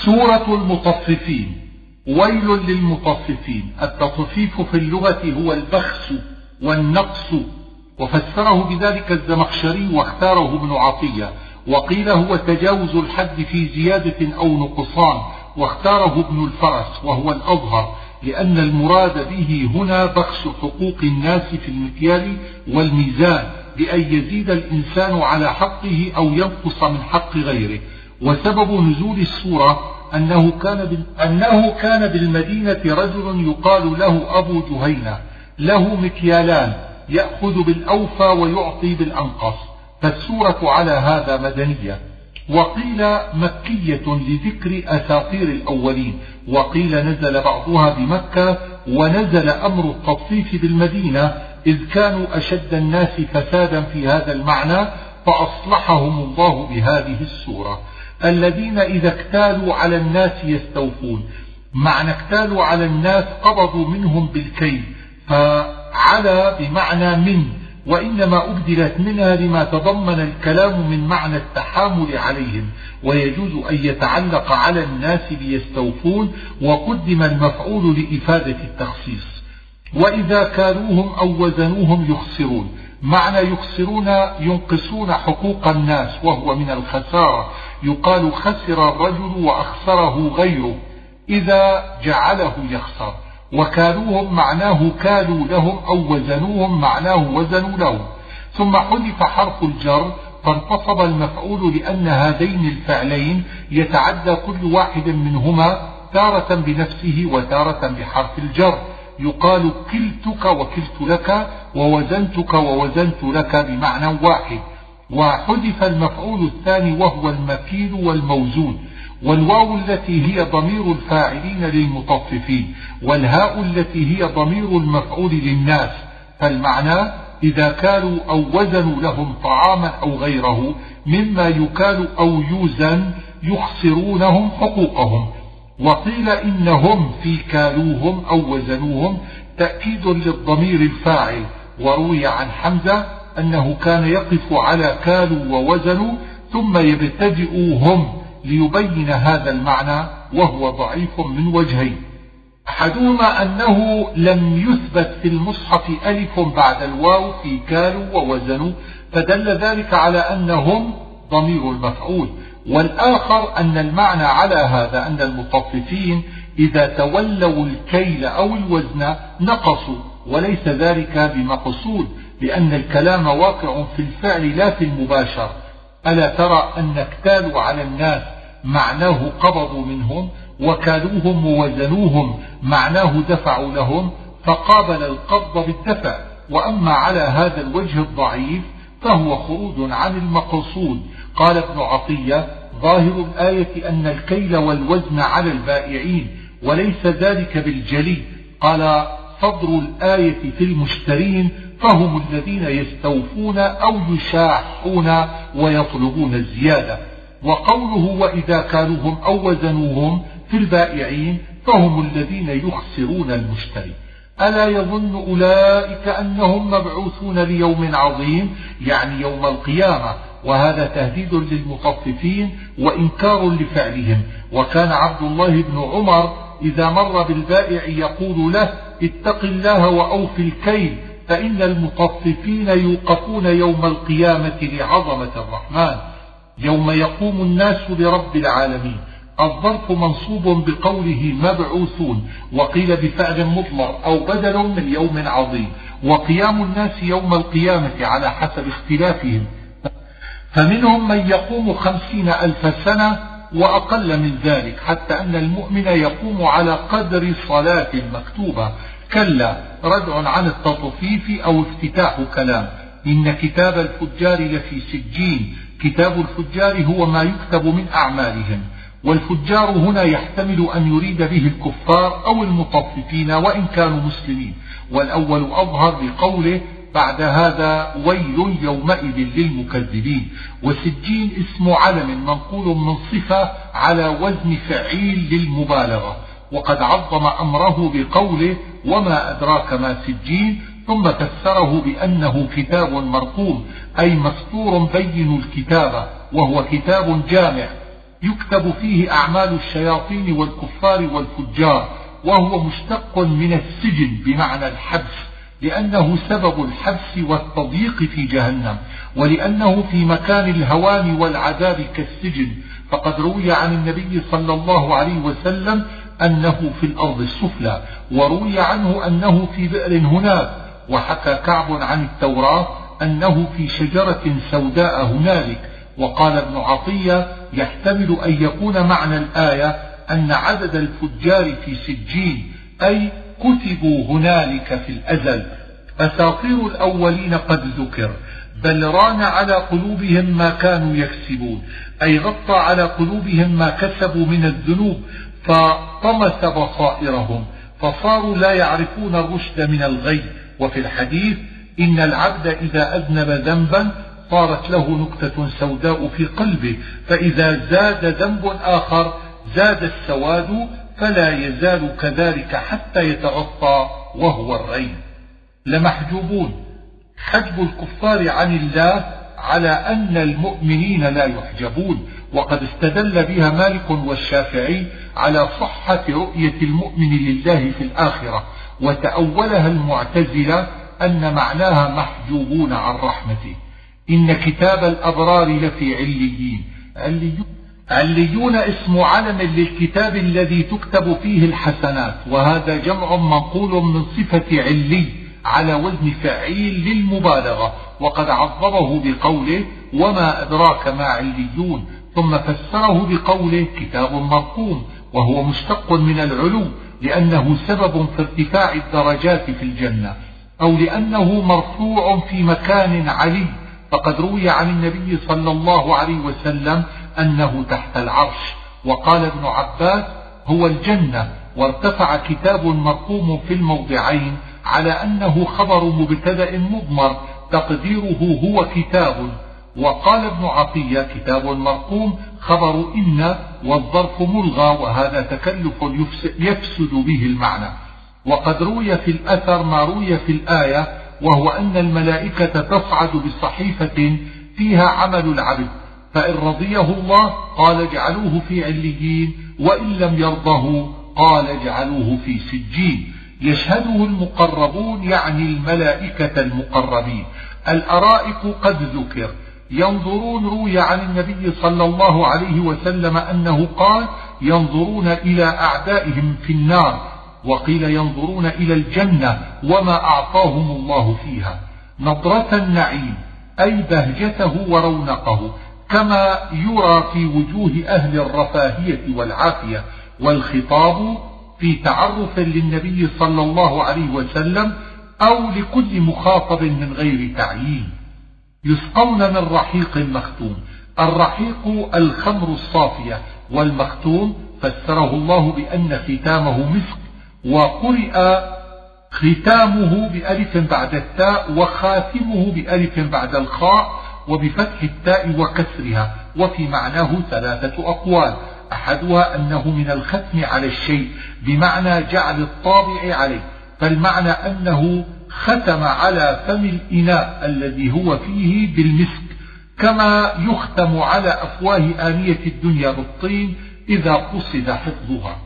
سورة المطففين. ويل للمطففين. التطفيف في اللغة هو البخس والنقص، وفسره بذلك الزمخشري واختاره ابن عطية، وقيل هو تجاوز الحد في زيادة أو نقصان، واختاره ابن الفرس وهو الأظهر، لأن المراد به هنا بخس حقوق الناس في المكيال والميزان، بأن يزيد الإنسان على حقه أو ينقص من حق غيره. وسبب نزول السورة أنه كان بالمدينة رجل يقال له أبو جهينة، له مكيالان، يأخذ بالأوفى ويعطي بالأنقص، فالسورة على هذا مدنية. وقيل مكية لذكر أساطير الأولين، وقيل نزل بعضها بمكة، ونزل أمر التطفيف بالمدينة إذ كانوا أشد الناس فسادا في هذا المعنى، فأصلحهم الله بهذه السورة. الذين إذا اكتالوا على الناس يستوفون. معنى اكتالوا على الناس قبضوا منهم بالكيل، فعلى بمعنى من، وإنما أبدلت منها لما تضمن الكلام من معنى التحامل عليهم، ويجوز أن يتعلق على الناس ليستوفون، وقدم المفعول لإفادة التخصيص. وإذا كالوهم أو وزنوهم يخسرون. معنى يخسرون ينقصون حقوق الناس، وهو من الخسارة، يقال خسر الرجل وأخسره غيره إذا جعله يخسر. وكالوهم معناه كالوا لهم، أو وزنوهم معناه وزنوا لهم. ثم حذف حرف الجر فانتصب المفعول، لأن هذين الفعلين يتعدى كل واحد منهما تارة بنفسه وتارة بحرف الجر. يقال كلتك وكلت لك، ووزنتك ووزنت لك بمعنى واحد. وحذف المفعول الثاني وهو المكيل والموزون، والواو التي هي ضمير الفاعلين للمطففين، والهاء التي هي ضمير المفعول للناس. فالمعنى إذا كالوا أو وزنوا لهم طعاما أو غيره مما يكال أو يوزن يخسرونهم حقوقهم. وقيل إنهم في كالوهم أو وزنوهم تأكيد للضمير الفاعل. وروي عن حمزة أنه كان يقف على كالوا ووزنوا ثم يبتدئوهم ليبين هذا المعنى، وهو ضعيف من وجهين. أحدهما أنه لم يثبت في المصحف ألف بعد الواو في كالوا ووزنوا، فدل ذلك على أنهم ضمير المفعول. والآخر أن المعنى على هذا أن المطففين إذا تولوا الكيل أو الوزن نقصوا، وليس ذلك بمقصود، لأن الكلام واقع في الفعل لا في المباشر. ألا ترى أن اكتالوا على الناس معناه قبضوا منهم، وكالوهم ووزنوهم معناه دفعوا لهم، فقابل القبض بالدفع. وأما على هذا الوجه الضعيف فهو خروج عن المقصود. قال ابن عطية ظاهر الآية أن الكيل والوزن على البائعين، وليس ذلك بالجلي. قال صدر الآية في المشترين، فهم الذين يستوفون أو يشاحون ويطلبون الزيادة. وقوله وإذا كالوهم أو وزنوهم في البائعين، فهم الذين يخسرون المشتري. ألا يظن أولئك أنهم مبعوثون ليوم عظيم، يعني يوم القيامة. وهذا تهديد للمطففين وإنكار لفعلهم. وكان عبد الله بن عمر إذا مر بالبائع يقول له اتق الله وأوف الكيل، فإن المطففين يوقفون يوم القيامة لعظمة الرحمن، يوم يقوم الناس لرب العالمين. الظرف منصوب بقوله مبعوثون، وقيل بفعل مضمر أو بدل من يوم عظيم. وقيام الناس يوم القيامة على حسب اختلافهم، فمنهم من يقوم 50,000 سنة وأقل من ذلك، حتى أن المؤمن يقوم على قدر صلاة مكتوبة. كلا ردع عن التطفيف أو افتتاح كلام. إن كتاب الفجار لفي سجين. كتاب الفجار هو ما يكتب من أعمالهم، والفجار هنا يحتمل أن يريد به الكفار أو المطففين وإن كانوا مسلمين، والأول أظهر بقوله بعد هذا ويل يومئذ للمكذبين. وسجين اسم علم منقول من صفة على وزن فعيل للمبالغة، وقد عظم أمره بقوله وما أدراك ما سجين، ثم فسره بأنه كتاب مرقوم، أي مسطور بين الكتابة، وهو كتاب جامع يكتب فيه أعمال الشياطين والكفار والفجار، وهو مشتق من السجن بمعنى الحبس، لأنه سبب الحبس والتضييق في جهنم، ولأنه في مكان الهوان والعذاب كالسجن. فقد روي عن النبي صلى الله عليه وسلم أنه في الأرض السفلى، وروي عنه أنه في بئر هناك، وحكى كعب عن التوراة أنه في شجرة سوداء هنالك. وقال ابن عطية يحتمل أن يكون معنى الآية أن عدد الفجار في سجين، أي كتبوا هنالك في الأزل. أساطير الأولين قد ذكر، بل ران على قلوبهم ما كانوا يكسبون، أي غطى على قلوبهم ما كسبوا من الذنوب، فطمس بصائرهم فصاروا لا يعرفون الرشد من الغي. وفي الحديث إن العبد إذا أذنب ذنبا صارت له نكتة سوداء في قلبه، فإذا زاد ذنب آخر زاد السواد، فلا يزال كذلك حتى يتغطى وهو الرين. لمحجوبون، حجب الكفار عن الله على أن المؤمنين لا يحجبون، وقد استدل بها مالك والشافعي على صحة رؤية المؤمن لله في الآخرة، وتأولها المعتزلة أن معناها محجوبون عن رحمته. إن كتاب الأبرار لفي عليين. عليون اسم علم للكتاب الذي تكتب فيه الحسنات، وهذا جمع منقول من صفة علي على وزن فعيل للمبالغة، وقد عظمه بقوله وما أدراك ما عليون، ثم فسره بقوله كتاب مرقوم، وهو مشتق من العلو لأنه سبب في ارتفاع الدرجات في الجنة، أو لأنه مرفوع في مكان علي. فقد روي عن النبي صلى الله عليه وسلم أنه تحت العرش. وقال ابن عباس هو الجنة، وارتفع كتاب مرقوم في الموضعين على أنه خبر مبتدأ مضمر تقديره هو كتاب. وقال ابن عطية كتاب مرقوم خبر إن، والظرف ملغى، وهذا تكلف يفسد به المعنى. وقد روي في الأثر ما روي في الآية، وهو أن الملائكة تصعد بصحيفة فيها عمل العبد، فإن رضيه الله قال اجعلوه في عليين، وإن لم يرضه قال اجعلوه في سجين. يشهده المقربون يعني الملائكة المقربين. الأرائك قد ذكر. ينظرون، روي عن النبي صلى الله عليه وسلم أنه قال ينظرون إلى أعدائهم في النار، وقيل ينظرون إلى الجنة وما أعطاهم الله فيها. نظرة النعيم أي بهجته ورونقه، كما يرى في وجوه أهل الرفاهية والعافية. والخطاب في تعرف للنبي صلى الله عليه وسلم أو لكل مخاطب من غير تعيين. يسقون من رحيق مختوم. الرحيق الخمر الصافية، والمختوم فسره الله بأن ختامه مسك، وقرئ ختامه بألف بعد التاء، وخاتمه بألف بعد الخاء، وبفتح التاء وكسرها. وفي معناه ثلاثة أقوال، أحدها أنه من الختم على الشيء بمعنى جعل الطابع عليه، فالمعنى أنه ختم على فم الإناء الذي هو فيه بالمسك، كما يختم على أفواه آنية الدنيا بالطين إذا قصد حفظها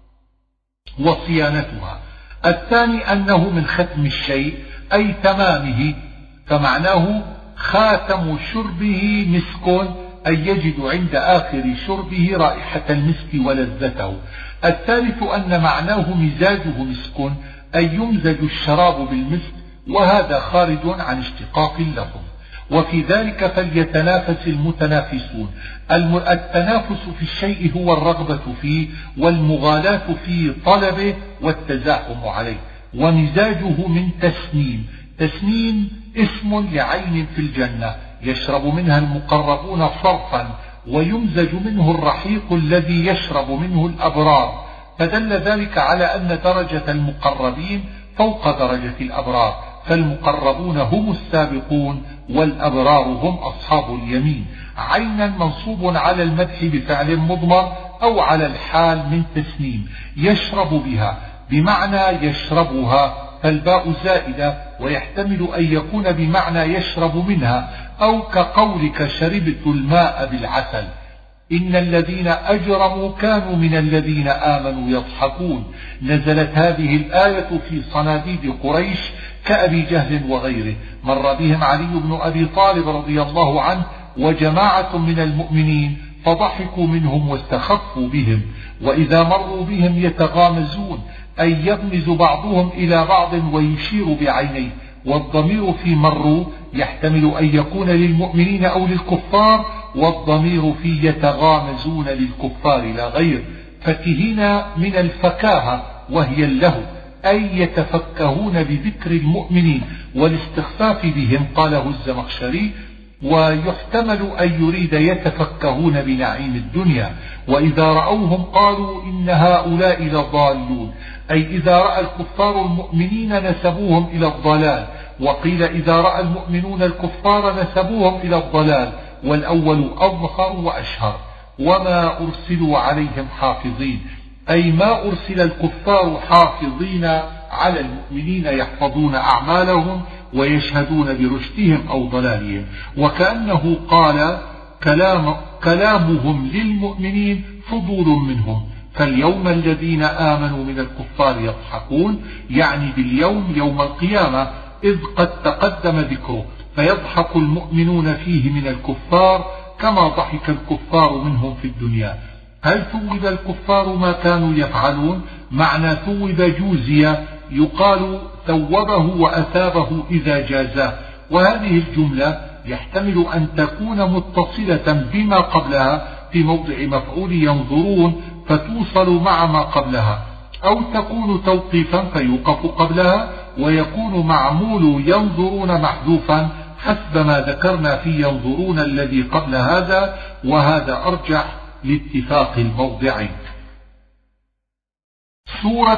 وصيانتها. الثاني أنه من ختم الشيء أي تمامه، فمعناه خاتم شربه مسك، أي يجد عند آخر شربه رائحة المسك ولذته. الثالث أن معناه مزاجه مسك، أي يمزج الشراب بالمسك، وهذا خارج عن اشتقاق اللفظ. وفي ذلك فليتنافس المتنافسون. التنافس في الشيء هو الرغبة فيه والمغالاة في طلبه والتزاحم عليه. ومزاجه من تسنيم. تسنيم اسم لعين في الجنة يشرب منها المقربون صرفا، ويمزج منه الرحيق الذي يشرب منه الأبرار، فدل ذلك على أن درجة المقربين فوق درجة الأبرار، فالمقربون هم السابقون والأبرار هم أصحاب اليمين. عينا منصوب على المدح بفعل مضمر أو على الحال من تسنيم. يشرب بها بمعنى يشربها، فالباء زائدة، ويحتمل أن يكون بمعنى يشرب منها، أو كقولك شربت الماء بالعسل. إن الذين أجرموا كانوا من الذين آمنوا يضحكون. نزلت هذه الآية في صناديد قريش كأبي جهل وغيره. مر بهم علي بن أبي طالب رضي الله عنه وجماعة من المؤمنين فضحكوا منهم واستخفوا بهم، وإذا مروا بهم يتغامزون، أي يغمز بعضهم إلى بعض ويشير بعينيه. والضمير في مروا يحتمل أن يكون للمؤمنين أو للكفار، والضمير في يتغامزون للكفار لا غير. فكهين من الفكاهة وهي اللهو، أي يتفكهون بذكر المؤمنين والاستخفاف بهم، قاله الزمخشري. ويحتمل أن يريد يتفكهون بنعيم الدنيا. وإذا رأوهم قالوا إن هؤلاء لضالون، أي إذا رأى الكفار المؤمنين نسبوهم إلى الضلال، وقيل إذا رأى المؤمنون الكفار نسبوهم إلى الضلال، والأول أظهر وأشهر. وما أرسلوا عليهم حافظين، أي ما أرسل الكفار حافظين على المؤمنين يحفظون أعمالهم ويشهدون برشدهم أو ضلالهم. وكأنه قال كلامهم للمؤمنين فضول منهم، فاليوم الذين آمنوا من الكفار يضحكون، يعني باليوم يوم القيامة، إذ قد تقدم ذكره، فيضحك المؤمنون فيه من الكفار كما ضحك الكفار منهم في الدنيا. هل ثوب الكفار ما كانوا يفعلون؟ معنى ثوب جوزية، يقال ثوبه وأثابه إذا جازاه. وهذه الجملة يحتمل أن تكون متصلة بما قبلها في موضع مفعول ينظرون فتوصل مع ما قبلها، أو تكون توقيفا فيوقف قبلها، ويكون معمول ينظرون محذوفا حسب ما ذكرنا في ينظرون الذي قبل هذا، وهذا أرجح لاتفاق الموضعين. سورة